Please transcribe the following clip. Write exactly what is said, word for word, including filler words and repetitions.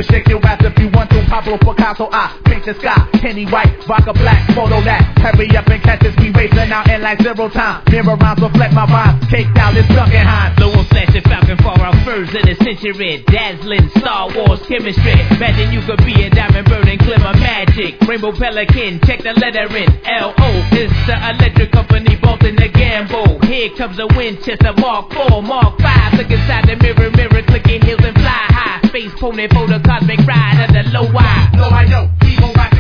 shake your ass if you want to. Pablo Picasso, I paint the sky. Penny white, vodka black, photo that. Hurry up and catch us, we racing out in like zero time. Mirror rounds reflect my rhymes. Caked out this Duncan Hines. Blow on flashing falcon for our furs in the century. Dazzling Star Wars chemistry. Imagine you could be a diamond bird and glimmer magic. Rainbow Pelican, check the lettering. L O is the electric company, Bolton the Gamble. Here comes a Winchester Mark four, Mark five. Look inside the mirror, mirror, click your heels and fly high. Space pony for the cosmic ride of the low wide. No, I know, he gon' rock